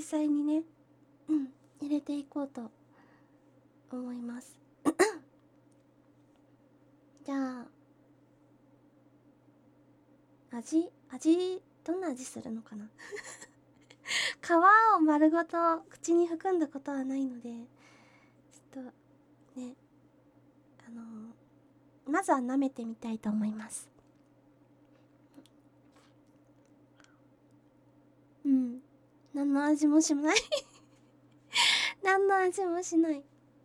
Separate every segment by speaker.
Speaker 1: 際にね、入れていこうと思います。じゃあどんな味するのかな。皮を丸ごと口に含んだことはないので、ちょっとね、まずは舐めてみたいと思います。何の味もしない。何の味もしない。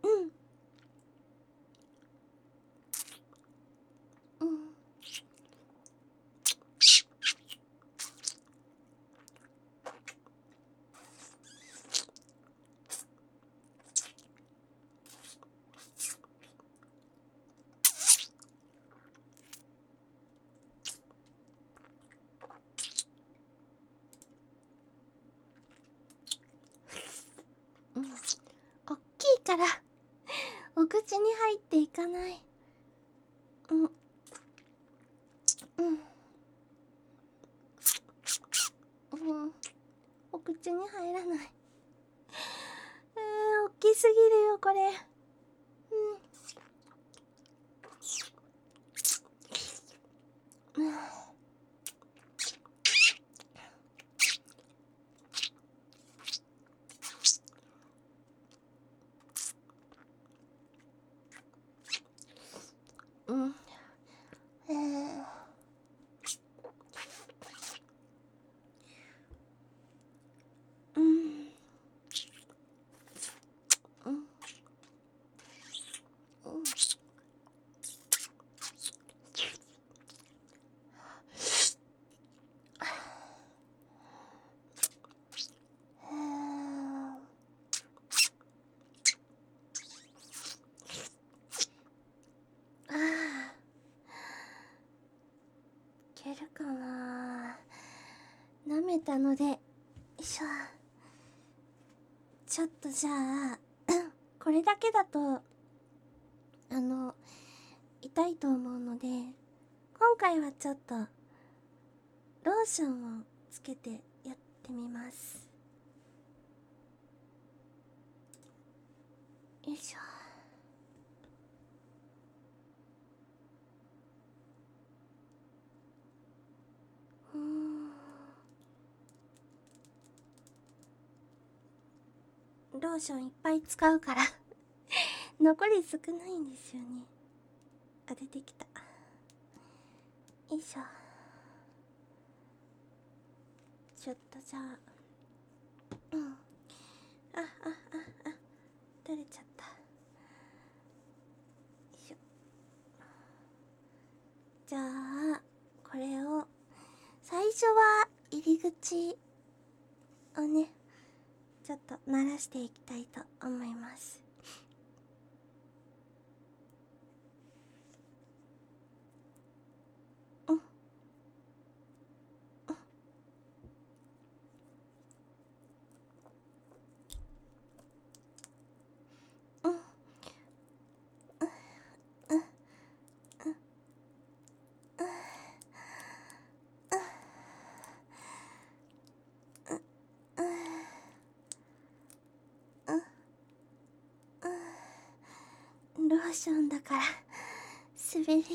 Speaker 1: おっきいからお口に入っていかない。お口に入らない。おっきすぎるよこれ。いけるかな。舐めたので、よいしょ。ちょっとじゃあこれだけだと痛いと思うので、今回はちょっとローションをつけてやってみます。よいしょ。ローションいっぱい使うから残り少ないんですよね。出てきた。よいしょ。ちょっとじゃあ取れちゃった。よいしょ。じゃあこれを最初は入り口をね、ちょっと鳴らしていきたいと思います。ローションだから滑りがいい。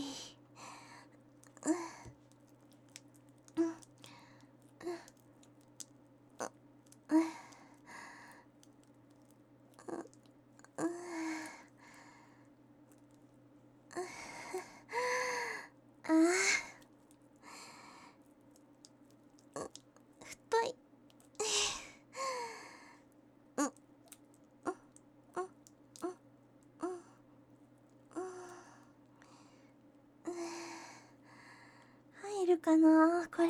Speaker 1: 太い。入るかなこれ。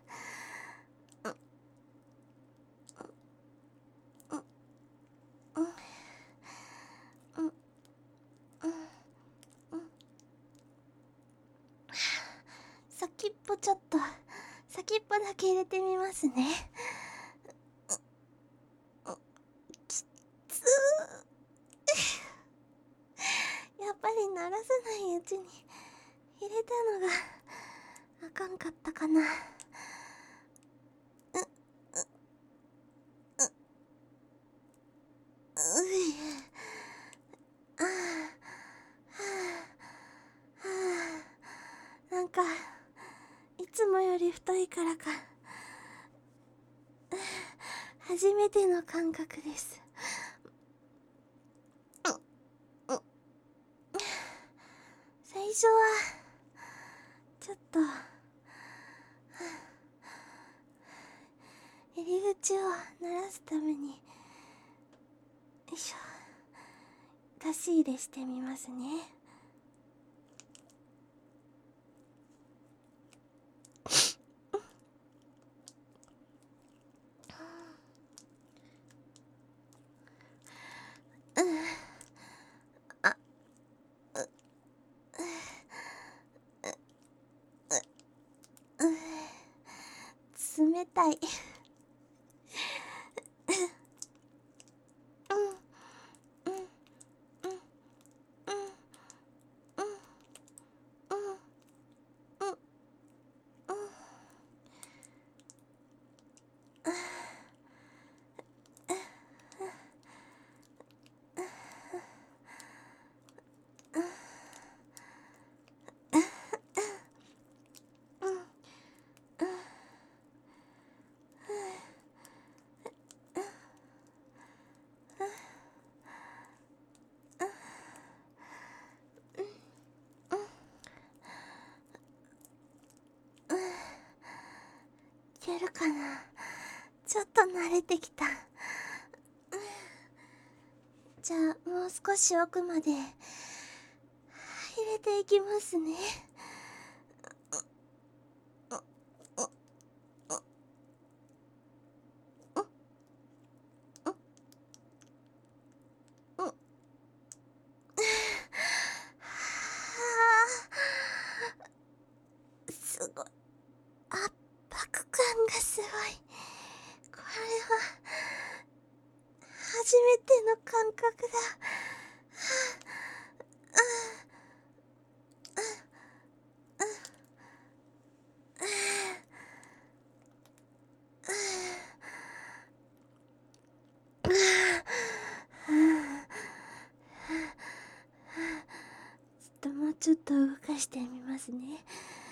Speaker 1: 先っぽちょっと、先っぽだけ入れてみますね。きつやっぱり鳴らさないうちに入れたのがあかんかったかな。 太いからか初めての感覚です。最初はちょっと入り口を鳴らすためによいしょ出し入れしてみますね。冷たいいけるかな。ちょっと慣れてきた。じゃあもう少し奥まで入れていきますね。すごい圧迫感がすごい。これは初めての感覚だ。もうちょっと動かしてみますね。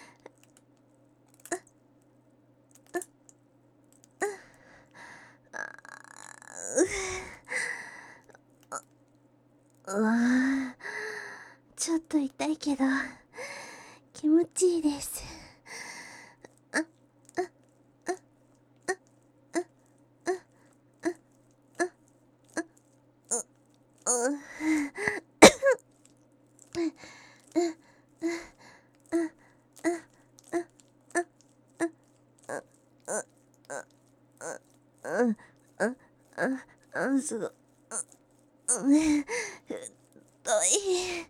Speaker 1: うわー、ちょっと痛いけど気持ちいいです。すごい太い。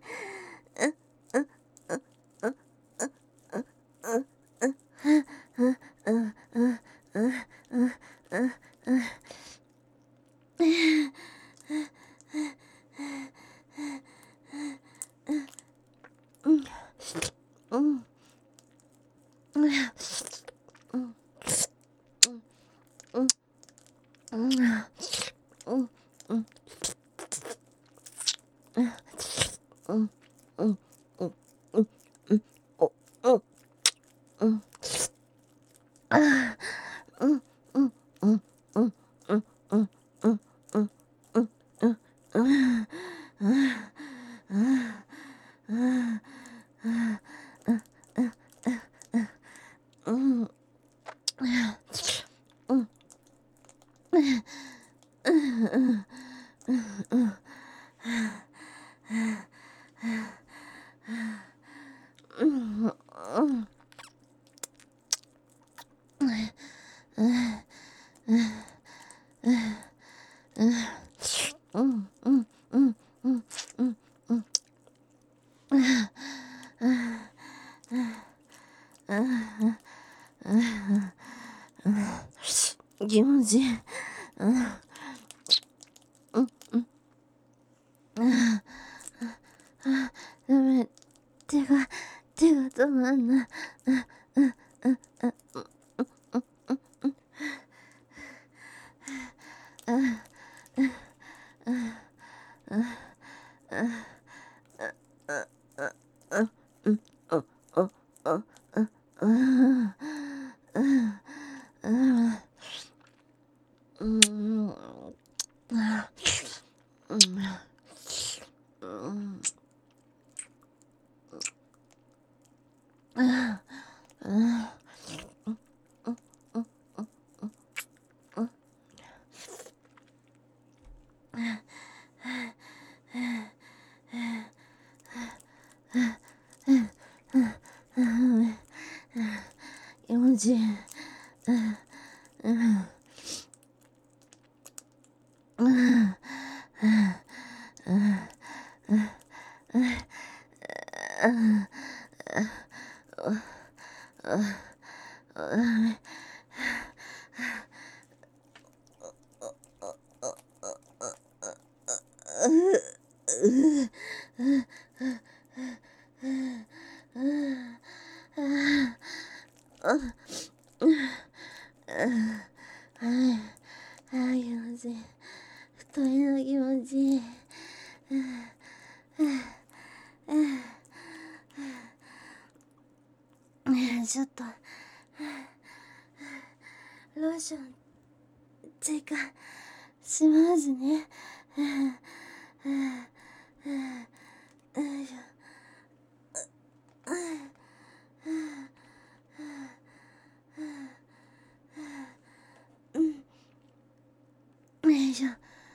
Speaker 1: 気持ちいい。ダメ、手が止まんない。 気持ちいい。気持ちいい。太いの気持ちいい。ちょっとローション追加しますね。よいしょ。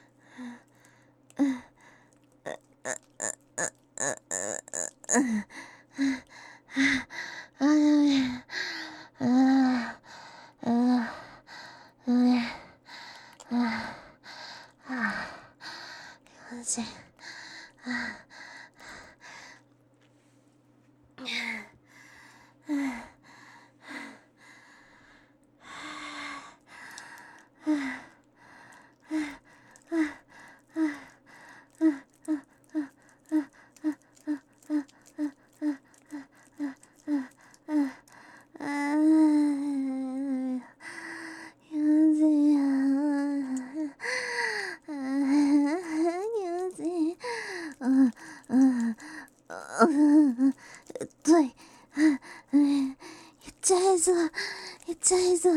Speaker 1: 言っちゃいそう。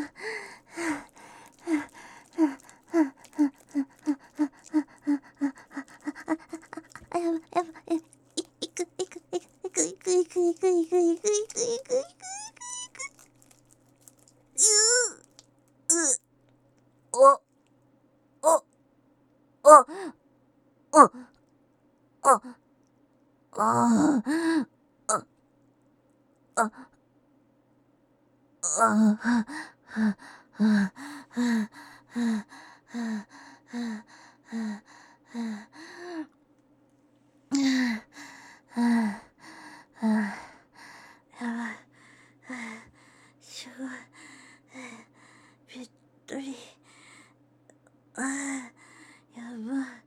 Speaker 1: やば、いく。すごい。びっくり。やばい。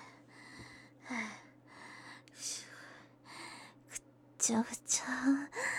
Speaker 1: ぐちゃぐちゃ。